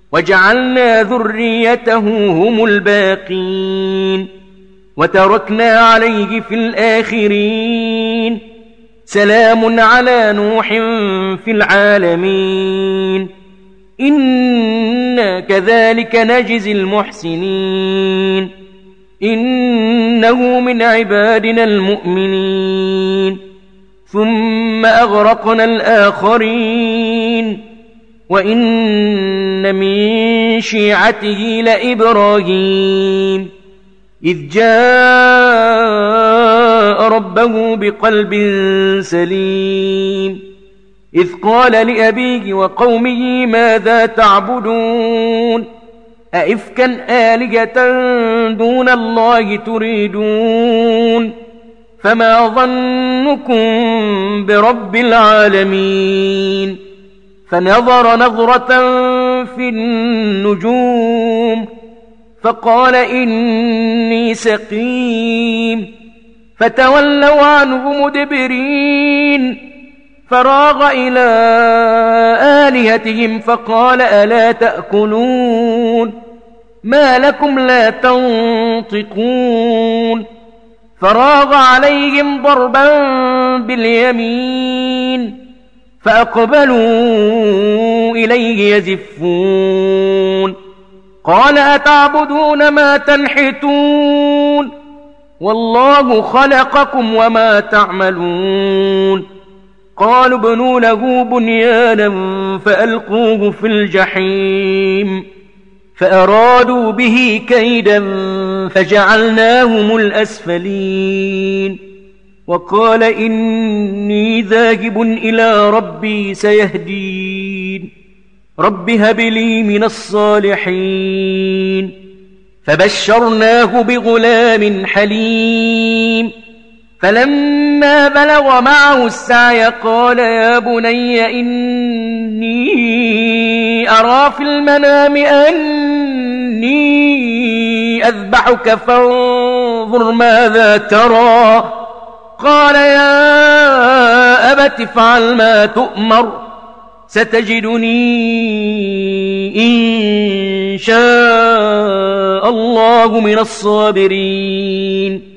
وجعلنا ذريته هم الباقين وتركنا عليه في الآخرين سلام على نوح في العالمين إنا كذلك نجزي المحسنين إنه من عبادنا المؤمنين ثم أغرقنا الآخرين وإن من شيعته لإبراهيم إذ جاء ربه بقلب سليم إذ قال لأبيه وقومه ماذا تعبدون أئفكا آلهة دون الله تريدون فما ظنكم برب العالمين فنظر نظرة في النجوم فقال إني سقيم فتولوا عنه مدبرين فراغ إلى آلهتهم فقال ألا تأكلون ما لكم لا تنطقون فراغ عليهم ضربا باليمين فأقبلوا إليه يزفون قال أتعبدون ما تنحتون والله خلقكم وما تعملون قالوا ابنوا له بنيانا فألقوه في الجحيم فأرادوا به كيدا فجعلناهم الأسفلين وقال إني ذاهب إلى ربي سيهدين رب هب لي من الصالحين فبشرناه بغلام حليم فلما بلغ معه السعي قال يا بني إني أرى في المنام أني أذبحك فانظر ماذا ترى قال يا أبت افعل ما تؤمر ستجدني إن شاء الله من الصابرين